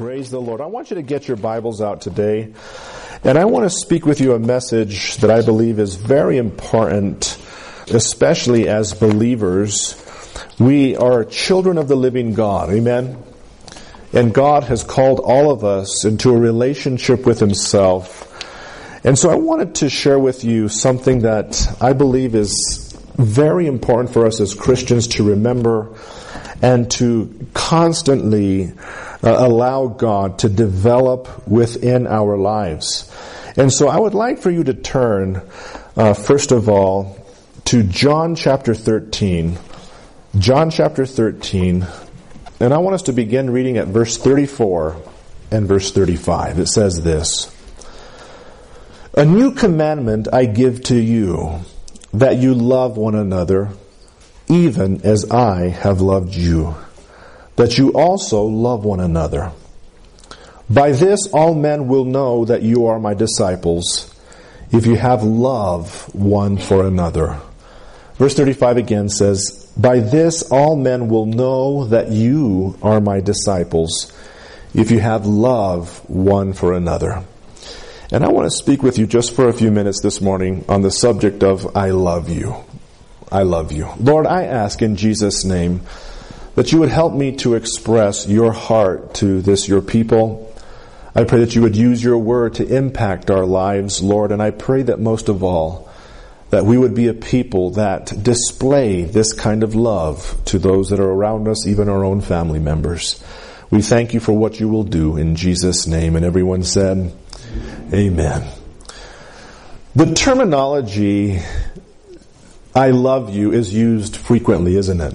Praise the Lord. I want you to get your Bibles out today, and I want to speak with you a message that I believe is very important, especially as believers. We are children of the living God. Amen? And God has called all of us into a relationship with Himself. And so I wanted to share with you something that I believe is very important for us as Christians to remember and to constantly allow God to develop within our lives. And so I would like for you to turn, first of all, to John chapter 13. John chapter 13. And I want us to begin reading at verse 34 and verse 35. It says this: "A new commandment I give to you, that you love one another, even as I have loved you, that you also love one another. By this all men will know that you are my disciples, if you have love one for another." Verse 35 again says, "By this all men will know that you are my disciples, if you have love one for another." And I want to speak with you just for a few minutes this morning on the subject of I love you. I love you. Lord, I ask in Jesus' name that you would help me to express your heart to this, your people. I pray that you would use your word to impact our lives, Lord, and I pray that most of all, that we would be a people that display this kind of love to those that are around us, even our own family members. We thank you for what you will do in Jesus' name. And everyone said, Amen. The terminology I love you is used frequently, isn't it?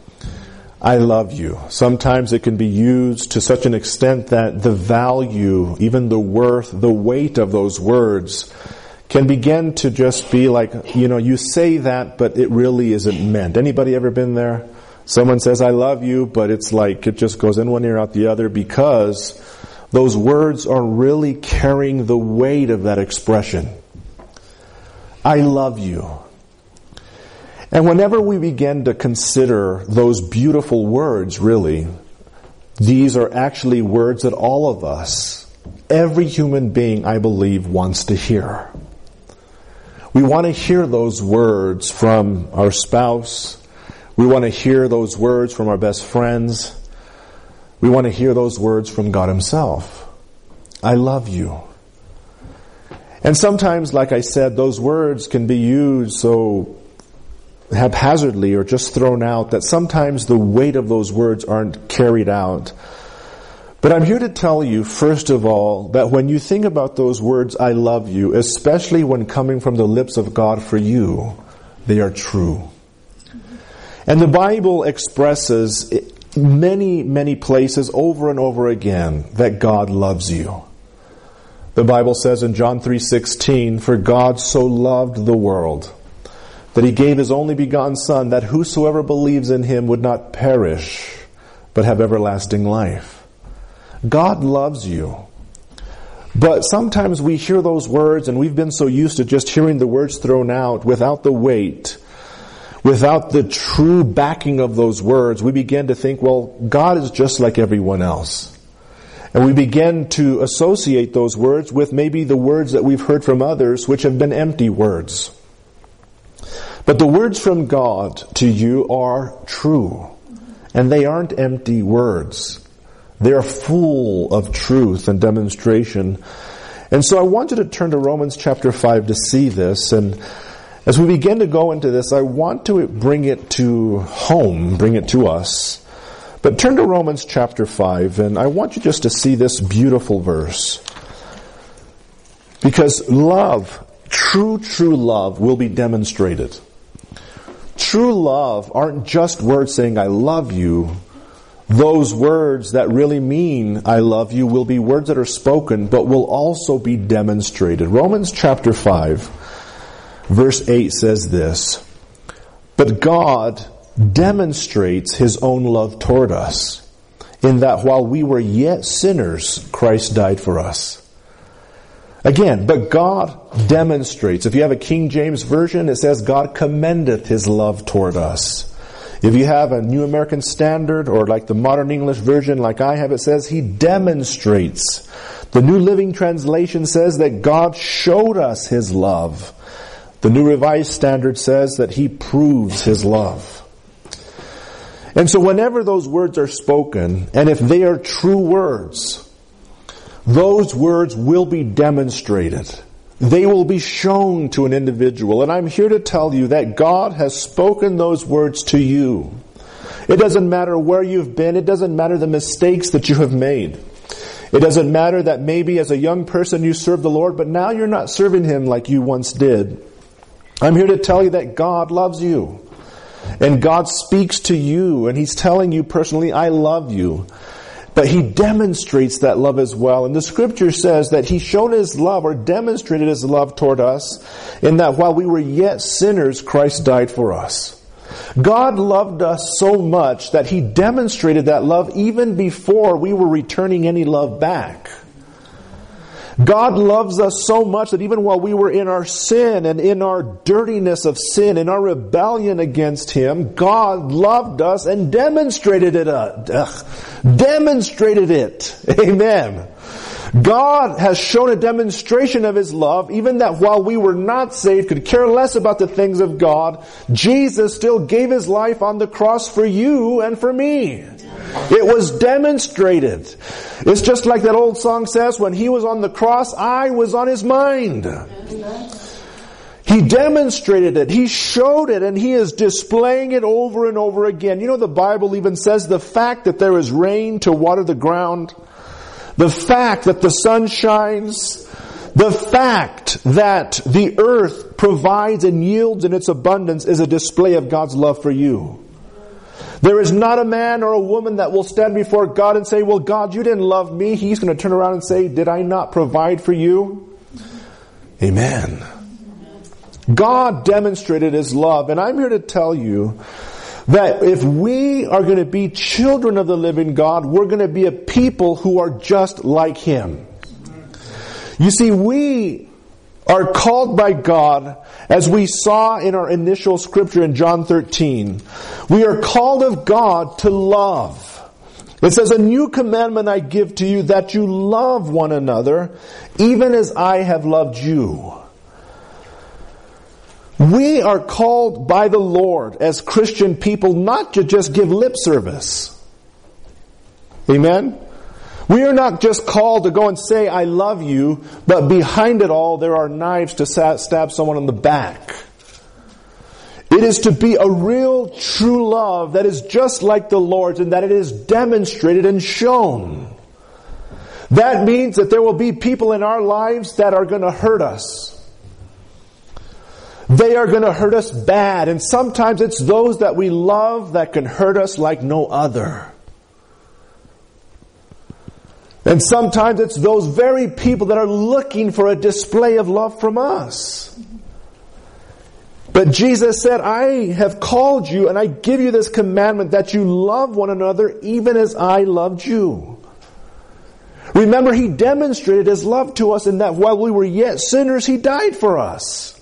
I love you. Sometimes it can be used to such an extent that the value, even the worth, the weight of those words can begin to just be like, you say that, but it really isn't meant. Anybody ever been there? Someone says, I love you, but it's like it just goes in one ear out the other because those words are really carrying the weight of that expression. I love you. And whenever we begin to consider those beautiful words, really, these are actually words that all of us, every human being, I believe, wants to hear. We want to hear those words from our spouse. We want to hear those words from our best friends. We want to hear those words from God Himself. I love you. And sometimes, like I said, those words can be used so haphazardly or just thrown out that sometimes the weight of those words aren't carried out. But I'm here to tell you, first of all, that when you think about those words, I love you, especially when coming from the lips of God for you, they are true. And the Bible expresses many, many places over and over again that God loves you. The Bible says in John 3:16, "For God so loved the world, that He gave His only begotten Son, that whosoever believes in Him would not perish, but have everlasting life." God loves you. But sometimes we hear those words and we've been so used to just hearing the words thrown out without the weight, without the true backing of those words. We begin to think, well, God is just like everyone else. And we begin to associate those words with maybe the words that we've heard from others, which have been empty words. But the words from God to you are true. And they aren't empty words. They're full of truth and demonstration. And so I want you to turn to Romans chapter 5 to see this. And as we begin to go into this, I want to bring it to home, bring it to us. But turn to Romans chapter 5, and I want you just to see this beautiful verse. Because love, true love, will be demonstrated. True love aren't just words saying, I love you. Those words that really mean I love you will be words that are spoken, but will also be demonstrated. Romans chapter 5, verse 8 says this: "But God demonstrates His own love toward us, in that while we were yet sinners, Christ died for us." Again, but God demonstrates. If you have a King James Version, it says God commendeth His love toward us, If you have a New American Standard or like the Modern English Version like I have, it says He demonstrates. The New Living Translation says that God showed us His love. The New Revised Standard says that He proves His love. And so whenever those words are spoken, and if they are true words, those words will be demonstrated. They will be shown to an individual. And I'm here to tell you that God has spoken those words to you. It doesn't matter where you've been. It doesn't matter the mistakes that you have made. It doesn't matter that maybe as a young person you served the Lord, but now you're not serving Him like you once did. I'm here to tell you that God loves you. And God speaks to you, and He's telling you personally, I love you. But He demonstrates that love as well. And the Scripture says that He showed His love or demonstrated His love toward us in that while we were yet sinners, Christ died for us. God loved us so much that He demonstrated that love even before we were returning any love back. God loves us so much that even while we were in our sin and in our dirtiness of sin, in our rebellion against Him, God loved us and demonstrated it. Demonstrated it. Amen. God has shown a demonstration of His love, even that while we were not saved, could care less about the things of God, Jesus still gave His life on the cross for you and for me. It was demonstrated. It's just like that old song says, when He was on the cross, I was on His mind. He demonstrated it. He showed it, and He is displaying it over and over again. You know, the Bible even says the fact that there is rain to water the ground, the fact that the sun shines, the fact that the earth provides and yields in its abundance is a display of God's love for you. There is not a man or a woman that will stand before God and say, well, God, you didn't love me. He's going to turn around and say, did I not provide for you? Amen. God demonstrated His love. And I'm here to tell you that if we are going to be children of the living God, we're going to be a people who are just like Him. You see, we are called by God, as we saw in our initial scripture in John 13. We are called of God to love. It says, a new commandment I give to you, that you love one another, even as I have loved you. We are called by the Lord as Christian people not to just give lip service. Amen? We are not just called to go and say, I love you, but behind it all there are knives to stab someone in the back. It is to be a real, true love that is just like the Lord's, and that it is demonstrated and shown. That means that there will be people in our lives that are going to hurt us. They are going to hurt us bad, and sometimes it's those that we love that can hurt us like no other. And sometimes it's those very people that are looking for a display of love from us. But Jesus said, I have called you and I give you this commandment that you love one another even as I loved you. Remember, He demonstrated His love to us in that while we were yet sinners, He died for us.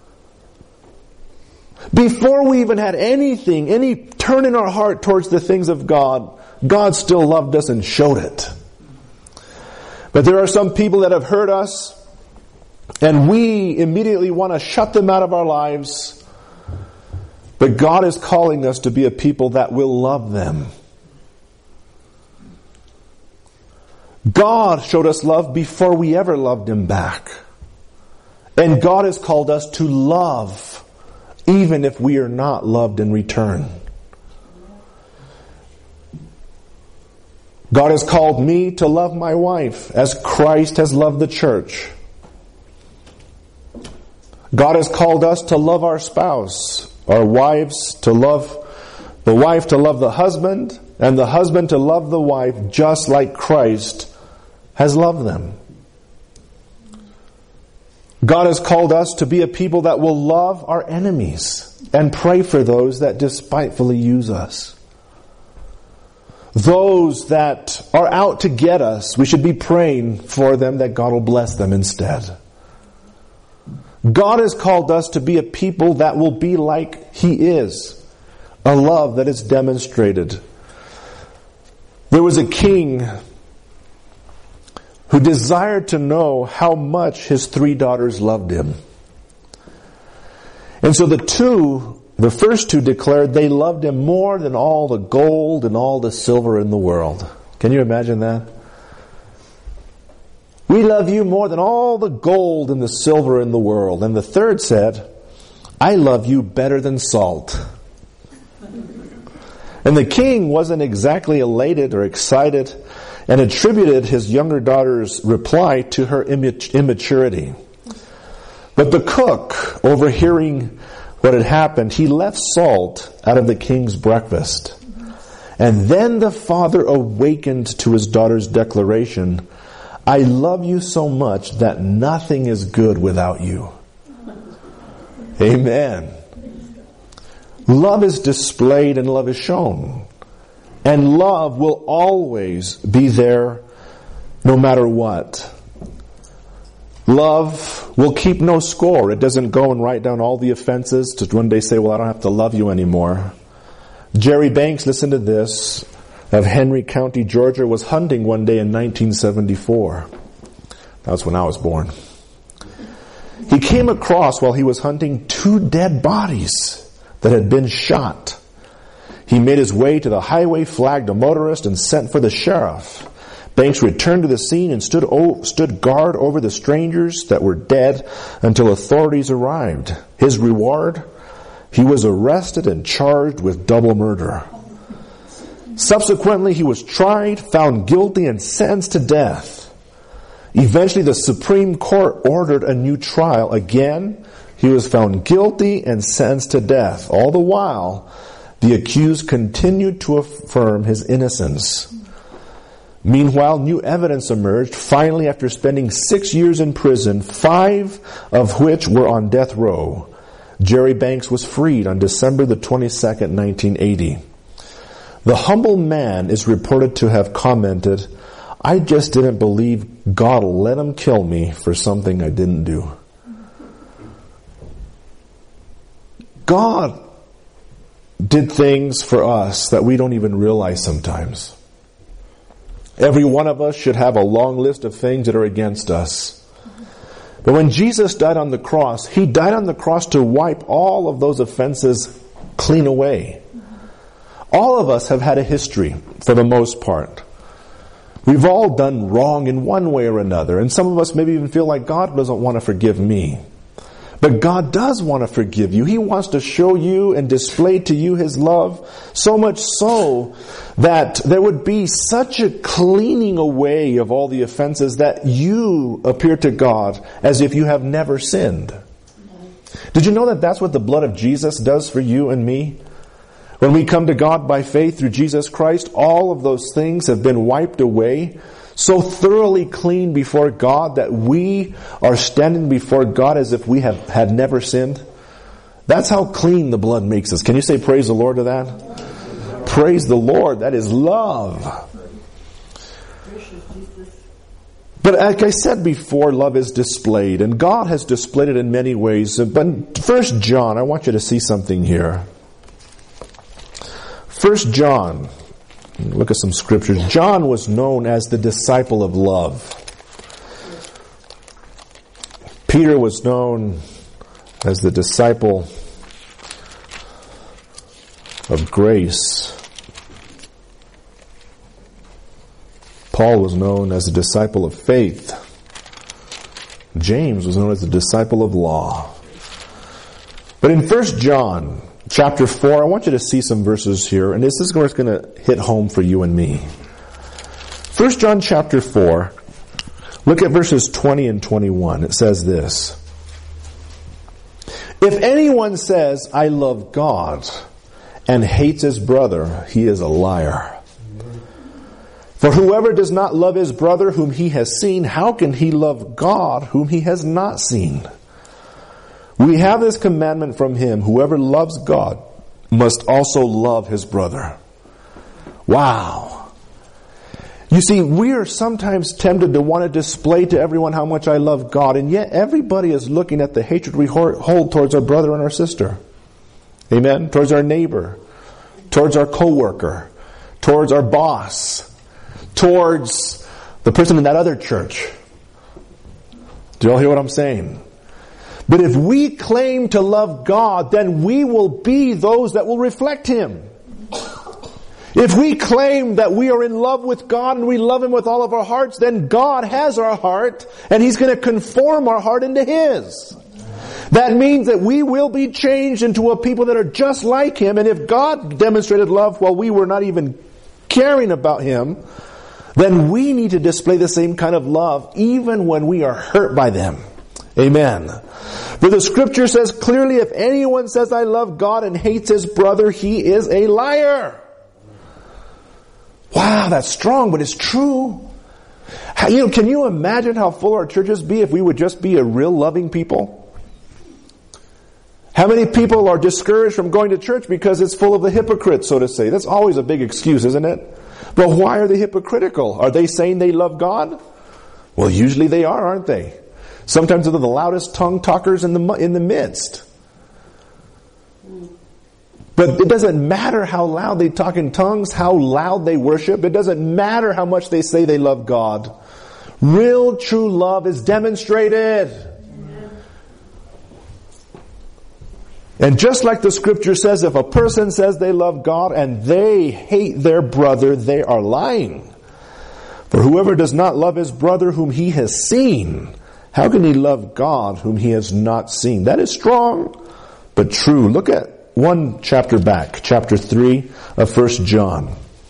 Before we even had anything, any turn in our heart towards the things of God, God still loved us and showed it. But there are some people that have hurt us, and we immediately want to shut them out of our lives. But God is calling us to be a people that will love them. God showed us love before we ever loved Him back. And God has called us to love, even if we are not loved in return. God has called me to love my wife as Christ has loved the church. God has called us to love our spouse, our wives to love the wife to love the husband, and the husband to love the wife just like Christ has loved them. God has called us to be a people that will love our enemies and pray for those that despitefully use us. Those that are out to get us, we should be praying for them that God will bless them instead. God has called us to be a people that will be like He is. a love that is demonstrated. There was a king who desired to know how much his 3 daughters loved him. And so the first two declared they loved him more than all the gold and all the silver in the world. Can you imagine that? We love you more than all the gold and the silver in the world. And the third said, I love you better than salt. And the king wasn't exactly elated or excited and attributed his younger daughter's reply to her immaturity. But the cook, overhearing what had happened, he left salt out of the king's breakfast. And then the father awakened to his daughter's declaration, I love you so much that nothing is good without you. Amen. Love is displayed and love is shown. And love will always be there no matter what. Love will keep no score. It doesn't go and write down all the offenses to one day say, well, I don't have to love you anymore. Jerry Banks, listen to this, of Henry County, Georgia, was hunting one day in 1974. That's when I was born. He came across, while he was hunting, 2 dead bodies that had been shot. He made his way to the highway, flagged a motorist, and sent for the sheriff. Banks returned to the scene and stood guard over the strangers that were dead until authorities arrived. His reward? He was arrested and charged with double murder. Subsequently, he was tried, found guilty, and sentenced to death. Eventually, the Supreme Court ordered a new trial. Again, he was found guilty and sentenced to death. All the while, the accused continued to affirm his innocence. Meanwhile, new evidence emerged. Finally, after spending 6 years in prison, 5 of which were on death row, Jerry Banks was freed on December the 22nd, 1980. The humble man is reported to have commented, I just didn't believe God will let him kill me for something I didn't do. God did things for us that we don't even realize sometimes. Every one of us should have a long list of things that are against us. But when Jesus died on the cross, He died on the cross to wipe all of those offenses clean away. All of us have had a history, for the most part. We've all done wrong in one way or another, and some of us maybe even feel like God doesn't want to forgive me. But God does want to forgive you. He wants to show you and display to you His love, so much so that there would be such a cleaning away of all the offenses that you appear to God as if you have never sinned. Did you know that that's what the blood of Jesus does for you and me? When we come to God by faith through Jesus Christ, all of those things have been wiped away, so thoroughly clean before God that we are standing before God as if we had never sinned. That's how clean the blood makes us. Can you say praise the Lord to that? Praise the Lord. That is love. But like I said before, love is displayed, and God has displayed it in many ways. But 1 John, I want you to see something here. 1 John, look at some scriptures. John was known as the disciple of love. Peter was known as the disciple of grace. Paul was known as the disciple of faith. James was known as the disciple of law. But in 1 John chapter 4, I want you to see some verses here, and this is where it's going to hit home for you and me. 1 John chapter 4, look at verses 20 and 21. It says this: If anyone says, I love God, and hates his brother, he is a liar. For whoever does not love his brother whom he has seen, how can he love God whom he has not seen? We have this commandment from Him: whoever loves God must also love his brother. Wow. You see, we are sometimes tempted to want to display to everyone how much I love God, and yet everybody is looking at the hatred we hold towards our brother and our sister. Amen? Towards our neighbor. towards our coworker, towards our boss, towards the person in that other church. Do you all hear what I'm saying? But if we claim to love God, then we will be those that will reflect Him. If we claim that we are in love with God and we love Him with all of our hearts, then God has our heart and He's going to conform our heart into His. That means that we will be changed into a people that are just like Him. And if God demonstrated love while we were not even caring about Him, then we need to display the same kind of love even when we are hurt by them. Amen. But the scripture says clearly, if anyone says I love God and hates his brother, he is a liar. Wow, that's strong, but it's true. Can you imagine how full our churches be if we would just be a real loving people? How many people are discouraged from going to church because it's full of the hypocrites, so to say? That's always a big excuse, isn't it? But why are they hypocritical? Are they saying they love God? Well, usually they are, aren't they? Sometimes they're the loudest tongue talkers in the midst. But it doesn't matter how loud they talk in tongues, how loud they worship. It doesn't matter how much they say they love God. Real, true love is demonstrated. And just like the scripture says, if a person says they love God and they hate their brother, they are lying. For whoever does not love his brother whom he has seen, how can he love God whom he has not seen? That is strong, but true. Look at one chapter back, chapter 3 of 1 John.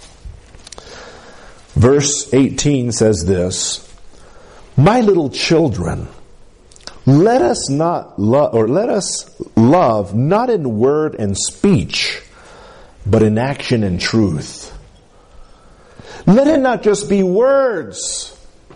Verse 18 says this, my little children, let us love not in word and speech, but in action and truth. Let it not just be words,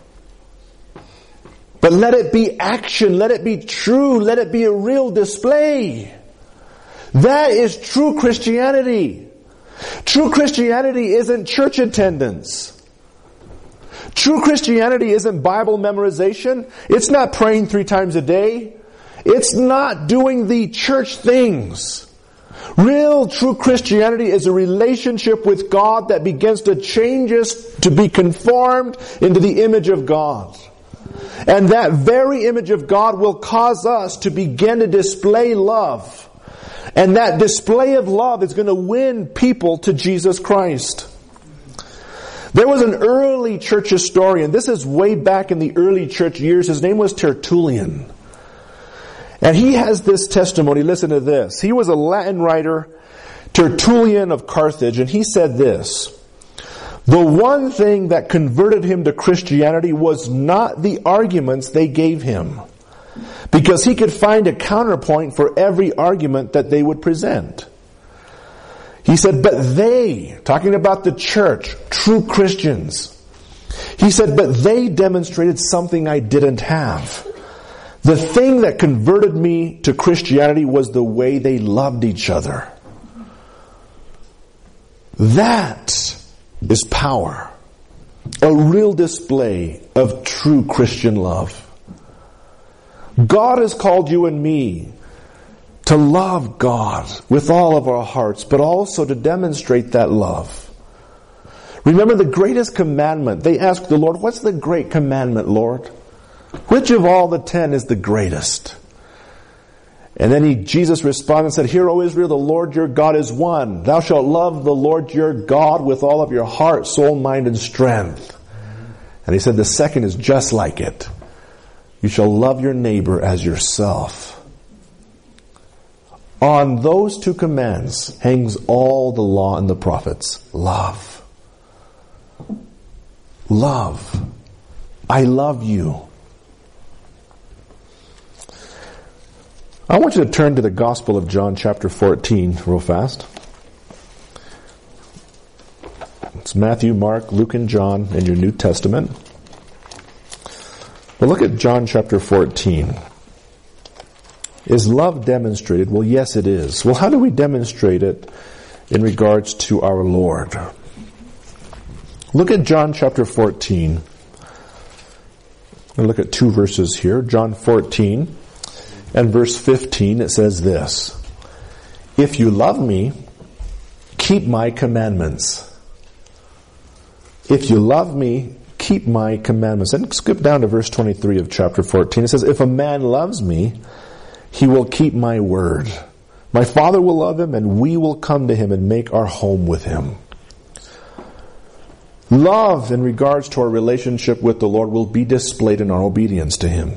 but let it be action, let it be true, let it be a real display. That is true Christianity. True Christianity isn't church attendance. True Christianity isn't Bible memorization. It's not praying 3 times a day. It's not doing the church things. Real true Christianity is a relationship with God that begins to change us to be conformed into the image of God. And that very image of God will cause us to begin to display love. And that display of love is going to win people to Jesus Christ. There was an early church historian. This is way back in the early church years. His name was Tertullian. And he has this testimony. Listen to this. He was a Latin writer, Tertullian of Carthage, and he said this. The one thing that converted him to Christianity was not the arguments they gave him, because he could find a counterpoint for every argument that they would present. He said, but they, talking about the church, true Christians, he said, but they demonstrated something I didn't have. The thing that converted me to Christianity was the way they loved each other. That is power. A real display of true Christian love. God has called you and me to love God with all of our hearts, but also to demonstrate that love. Remember the greatest commandment. They asked the Lord, what's the great commandment, Lord? Which of all the 10 is the greatest? And then Jesus responded and said, hear, O Israel, the Lord your God is one. Thou shalt love the Lord your God with all of your heart, soul, mind, and strength. And he said, the second is just like it. You shall love your neighbor as yourself. On those 2 commands hangs all the law and the prophets. Love. Love. I love you. I want you to turn to the Gospel of John chapter 14 real fast. It's Matthew, Mark, Luke, and John in your New Testament. But look at John chapter 14. Is love demonstrated? Well, yes, it is. Well, how do we demonstrate it in regards to our Lord? Look at John chapter 14. We'll look at 2 verses here. John 14 and verse 15, it says this. If you love me, keep my commandments. If you love me, keep my commandments. And skip down to verse 23 of chapter 14. It says, if a man loves me, he will keep my word. My Father will love him, and we will come to him and make our home with him. Love in regards to our relationship with the Lord will be displayed in our obedience to him.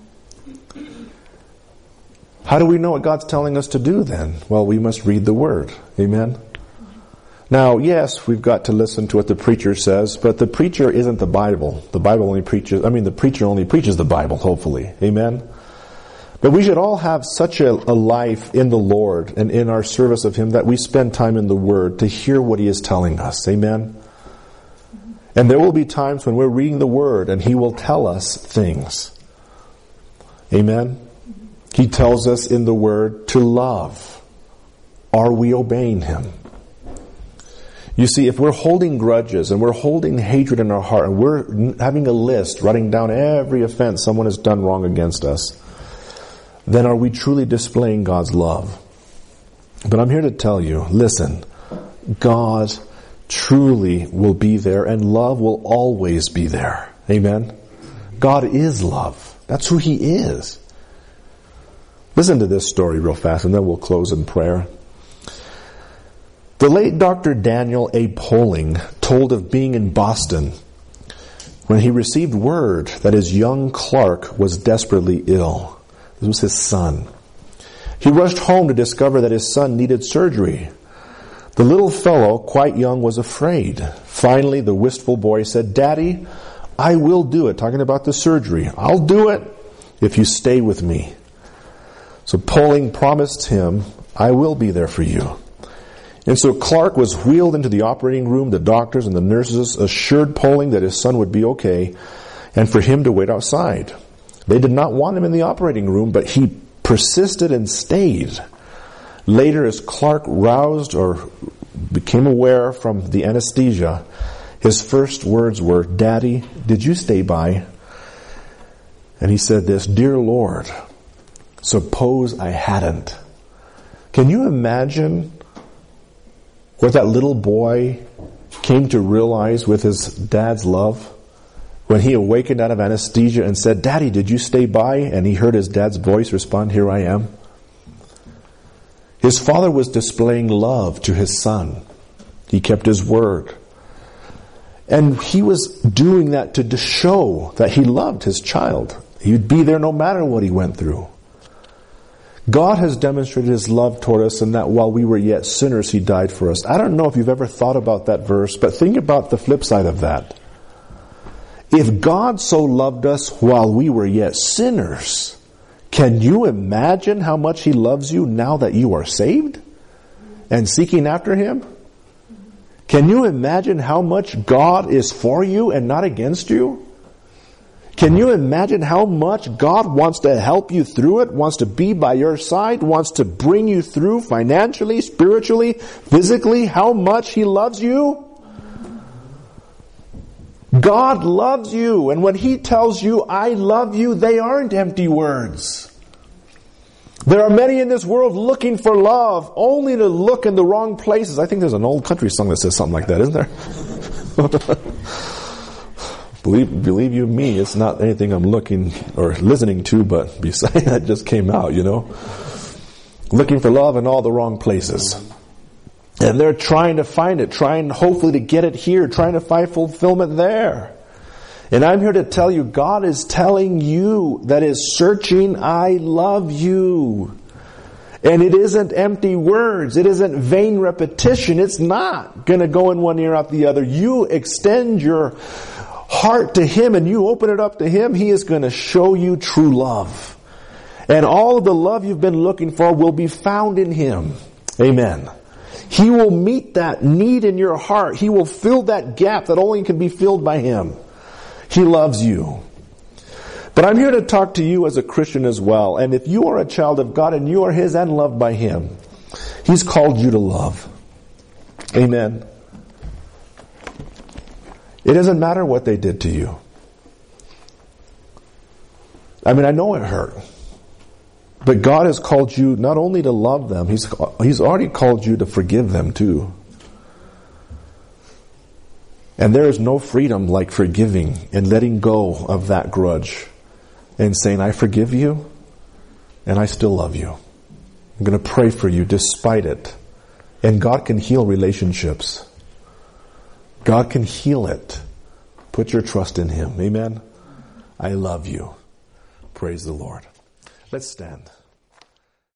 How do we know what God's telling us to do then? Well, we must read the Word. Amen? Now, yes, we've got to listen to what the preacher says, but the preacher isn't the Bible. The preacher only preaches the Bible, hopefully. Amen? But we should all have such a life in the Lord and in our service of him that we spend time in the Word to hear what he is telling us. Amen? And there will be times when we're reading the Word and he will tell us things. Amen? He tells us in the Word to love. Are we obeying him? You see, if we're holding grudges and we're holding hatred in our heart and we're having a list, writing down every offense someone has done wrong against us, then are we truly displaying God's love? But I'm here to tell you, listen, God truly will be there and love will always be there. Amen? God is love. That's who he is. Listen to this story real fast and then we'll close in prayer. The late Dr. Daniel A. Poling told of being in Boston when he received word that his young Clark was desperately ill. This was his son. He rushed home to discover that his son needed surgery. The little fellow, quite young, was afraid. Finally, the wistful boy said, "Daddy, I will do it." Talking about the surgery. "I'll do it if you stay with me." So Poling promised him, "I will be there for you." And so Clark was wheeled into the operating room. The doctors and the nurses assured Poling that his son would be okay and for him to wait outside. They did not want him in the operating room, but he persisted and stayed. Later, as Clark roused or became aware from the anesthesia, his first words were, "Daddy, did you stay by?" And he said this, "Dear Lord, suppose I hadn't." Can you imagine what that little boy came to realize with his dad's love? When he awakened out of anesthesia and said, "Daddy, did you stay by?" And he heard his dad's voice respond, "Here I am." His father was displaying love to his son. He kept his word. And he was doing that to show that he loved his child. He would be there no matter what he went through. God has demonstrated his love toward us in that while we were yet sinners, he died for us. I don't know if you've ever thought about that verse, but think about the flip side of that. If God so loved us while we were yet sinners, can you imagine how much he loves you now that you are saved and seeking after him? Can you imagine how much God is for you and not against you? Can you imagine how much God wants to help you through it, wants to be by your side, wants to bring you through financially, spiritually, physically, how much he loves you? God loves you, and when he tells you, "I love you," they aren't empty words. There are many in this world looking for love, only to look in the wrong places. I think there's an old country song that says something like that, isn't there? Believe you me, it's not anything I'm looking or listening to, but besides that just came out, Looking for love in all the wrong places. And they're trying to find it, trying hopefully to get it here, trying to find fulfillment there. And I'm here to tell you, God is telling you that is searching, "I love you." And it isn't empty words. It isn't vain repetition. It's not going to go in one ear out the other. You extend your heart to him and you open it up to him, he is going to show you true love. And all of the love you've been looking for will be found in him. Amen. He will meet that need in your heart. He will fill that gap that only can be filled by him. He loves you. But I'm here to talk to you as a Christian as well. And if you are a child of God and you are his and loved by him, he's called you to love. Amen. It doesn't matter what they did to you. I know it hurt. But God has called you not only to love them, he's already called you to forgive them too. And there is no freedom like forgiving and letting go of that grudge and saying, I forgive you and I still love you. I'm going to pray for you despite it. And God can heal relationships. God can heal it. Put your trust in Him. Amen. I love you. Praise the Lord. Let's stand.